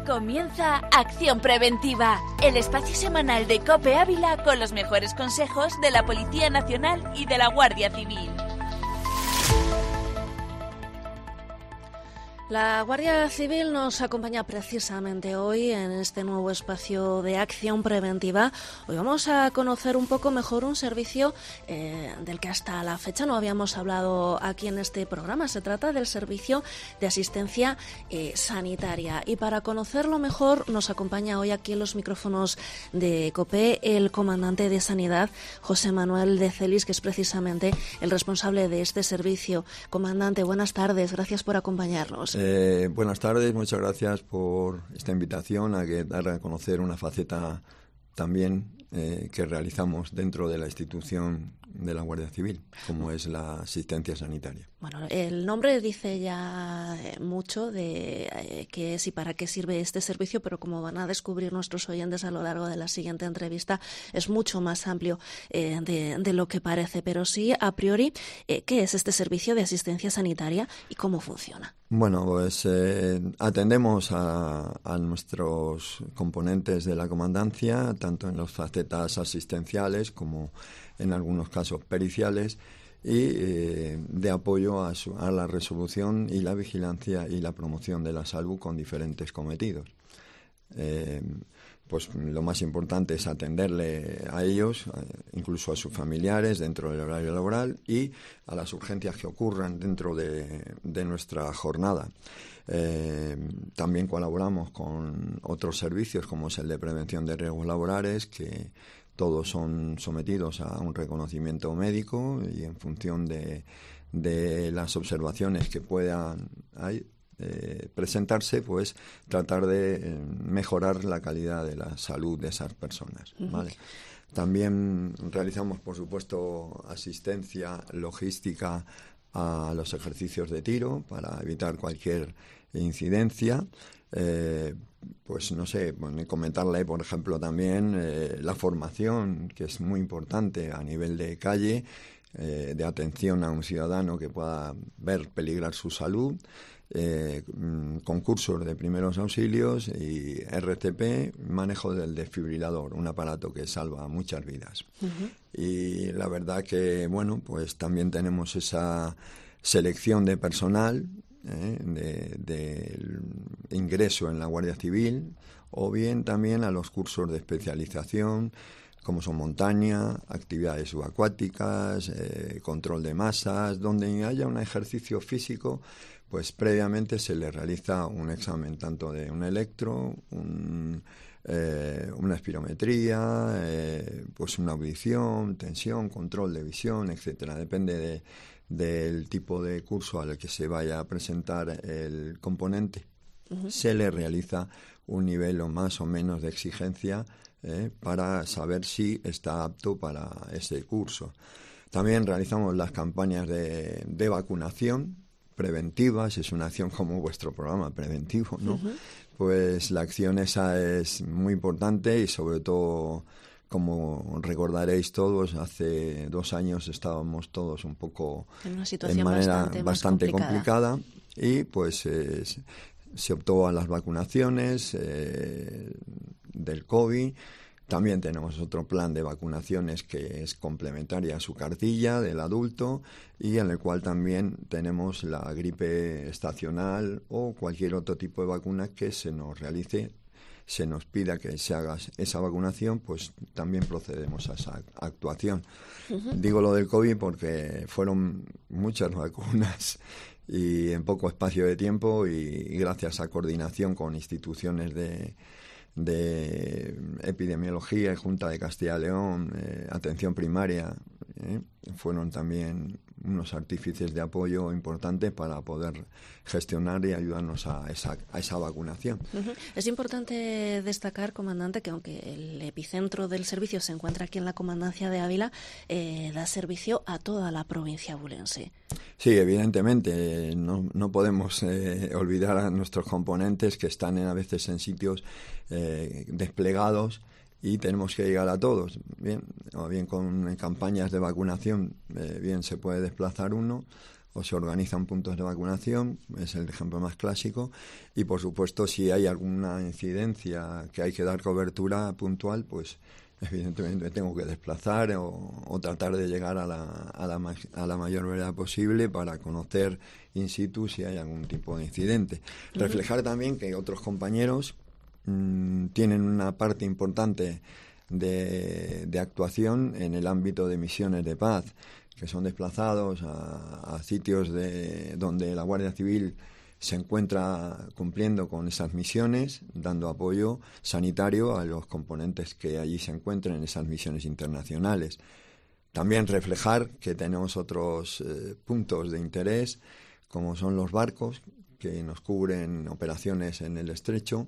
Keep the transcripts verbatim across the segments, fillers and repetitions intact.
Comienza Acción Preventiva, el espacio semanal de COPE Ávila con los mejores consejos de la Policía Nacional y de la Guardia Civil. La Guardia Civil nos acompaña precisamente hoy en este nuevo espacio de acción preventiva. Hoy vamos a conocer un poco mejor un servicio eh, del que hasta la fecha no habíamos hablado aquí en este programa. Se trata del servicio de asistencia eh, sanitaria. Y para conocerlo mejor nos acompaña hoy aquí en los micrófonos de COPE el comandante de Sanidad, José Manuel de Celis, que es precisamente el responsable de este servicio. Comandante, buenas tardes. Gracias por acompañarnos. Eh, buenas tardes, muchas gracias por esta invitación a que dar a conocer una faceta también eh, que realizamos dentro de la institución de la Guardia Civil, como es la asistencia sanitaria. Bueno, el nombre dice ya mucho de eh, qué es y para qué sirve este servicio, pero como van a descubrir nuestros oyentes a lo largo de la siguiente entrevista, es mucho más amplio eh, de, de lo que parece. Pero sí, a priori, eh, ¿qué es este servicio de asistencia sanitaria y cómo funciona? Bueno, pues eh, atendemos a, a nuestros componentes de la comandancia, tanto en las facetas asistenciales como en algunos casos periciales, y eh, de apoyo a, su, a la resolución y la vigilancia y la promoción de la salud con diferentes cometidos. Eh, pues lo más importante es atenderle a ellos, incluso a sus familiares dentro del horario laboral y a las urgencias que ocurran dentro de, de nuestra jornada. Eh, también colaboramos con otros servicios como es el de prevención de riesgos laborales, que todos son sometidos a un reconocimiento médico y en función de, de las observaciones que puedan hay, eh, presentarse, pues tratar de eh, mejorar la calidad de la salud de esas personas, ¿vale? Uh-huh. También realizamos, por supuesto, asistencia logística a los ejercicios de tiro para evitar cualquier incidencia. Eh, pues no sé, bueno, comentarle, por ejemplo, también eh, la formación, que es muy importante a nivel de calle, eh, de atención a un ciudadano que pueda ver peligrar su salud, eh, concursos de primeros auxilios y R T P, manejo del desfibrilador, un aparato que salva muchas vidas. Uh-huh. Y la verdad que, bueno, pues también tenemos esa selección de personal, Eh, de, de ingreso en la Guardia Civil, o bien también a los cursos de especialización como son montaña, actividades subacuáticas, eh, control de masas. Donde haya un ejercicio físico, pues previamente se le realiza un examen tanto de un electro, un, eh, una espirometría, eh, pues una audición, tensión, control de visión, etcétera. Depende de del tipo de curso al que se vaya a presentar el componente, uh-huh. se le realiza un nivel o más o menos de exigencia eh, para saber si está apto para ese curso. También realizamos las campañas de, de vacunación preventivas, es una acción como vuestro programa preventivo, ¿no? Uh-huh. Pues la acción esa es muy importante y sobre todo, como recordaréis todos, hace dos años estábamos todos un poco en una situación en manera bastante, bastante complicada. complicada y pues eh, se optó a las vacunaciones eh, del COVID. También tenemos otro plan de vacunaciones que es complementaria a su cartilla del adulto y en el cual también tenemos la gripe estacional o cualquier otro tipo de vacuna que se nos realice, se nos pida que se haga esa vacunación, pues también procedemos a esa actuación. Uh-huh. Digo lo del COVID porque fueron muchas vacunas y en poco espacio de tiempo, y, y gracias a coordinación con instituciones de, de epidemiología y Junta de Castilla y León, eh, atención primaria, eh, fueron también unos artífices de apoyo importantes para poder gestionar y ayudarnos a esa, a esa vacunación. Uh-huh. Es importante destacar, comandante, que aunque el epicentro del servicio se encuentra aquí en la Comandancia de Ávila, eh, da servicio a toda la provincia abulense. Sí, evidentemente, no, no podemos eh, olvidar a nuestros componentes que están en, a veces en sitios eh, desplegados y tenemos que llegar a todos. Bien, o bien con campañas de vacunación, eh, bien se puede desplazar uno, o se organizan puntos de vacunación, es el ejemplo más clásico, y por supuesto si hay alguna incidencia que hay que dar cobertura puntual, pues evidentemente me tengo que desplazar o, o tratar de llegar a la, a, la, a la mayor brevedad posible para conocer in situ si hay algún tipo de incidente. Uh-huh. Reflejar también que otros compañeros mmm, tienen una parte importante de, de actuación en el ámbito de misiones de paz, que son desplazados a, a sitios de, donde la Guardia Civil se encuentra cumpliendo con esas misiones, dando apoyo sanitario a los componentes que allí se encuentren en esas misiones internacionales. También reflejar que tenemos otros eh, puntos de interés, como son los barcos, que nos cubren operaciones en el estrecho,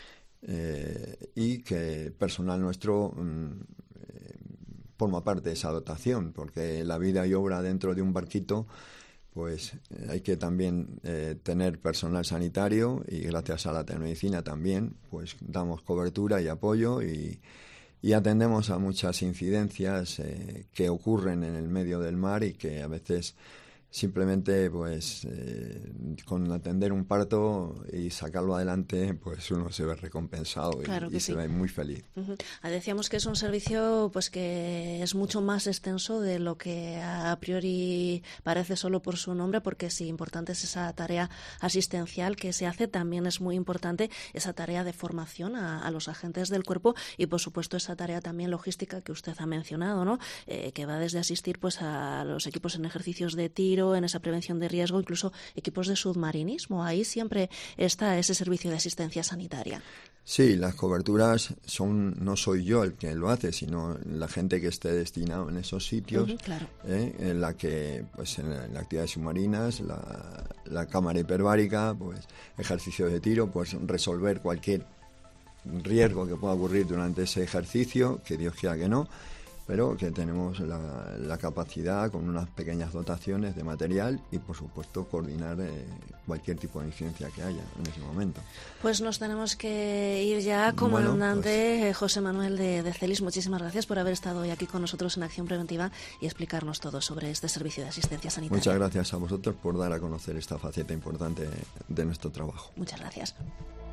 eh, y que personal nuestro mm, eh, forma parte de esa dotación, porque la vida y obra dentro de un barquito, pues hay que también eh, tener personal sanitario, y gracias a la telemedicina también pues damos cobertura y apoyo y, y atendemos a muchas incidencias eh, que ocurren en el medio del mar y que a veces simplemente pues eh, con atender un parto y sacarlo adelante pues uno se ve recompensado claro y, y sí. se ve muy feliz. Uh-huh. Decíamos que es un servicio pues que es mucho más extenso de lo que a priori parece solo por su nombre, porque sí, importante es esa tarea asistencial que se hace, también es muy importante esa tarea de formación a, a los agentes del cuerpo y por supuesto esa tarea también logística que usted ha mencionado, ¿no? Eh, que va desde asistir pues a los equipos en ejercicios de tiro, en esa prevención de riesgo, incluso equipos de submarinismo. Ahí siempre está ese servicio de asistencia sanitaria. Sí, las coberturas son, no soy yo el que lo hace, sino la gente que esté destinado en esos sitios, uh-huh, claro. eh, en la que, pues en, la, en las actividades submarinas, la, la cámara hiperbárica, pues ejercicios de tiro, pues resolver cualquier riesgo que pueda ocurrir durante ese ejercicio, que Dios quiera que no, pero que tenemos la, la capacidad con unas pequeñas dotaciones de material y por supuesto coordinar eh, cualquier tipo de incidencia que haya en ese momento. Pues nos tenemos que ir ya, comandante. Bueno, pues, José Manuel de, de Celis, muchísimas gracias por haber estado hoy aquí con nosotros en Acción Preventiva y explicarnos todo sobre este servicio de asistencia sanitaria. Muchas gracias a vosotros por dar a conocer esta faceta importante de nuestro trabajo. Muchas gracias.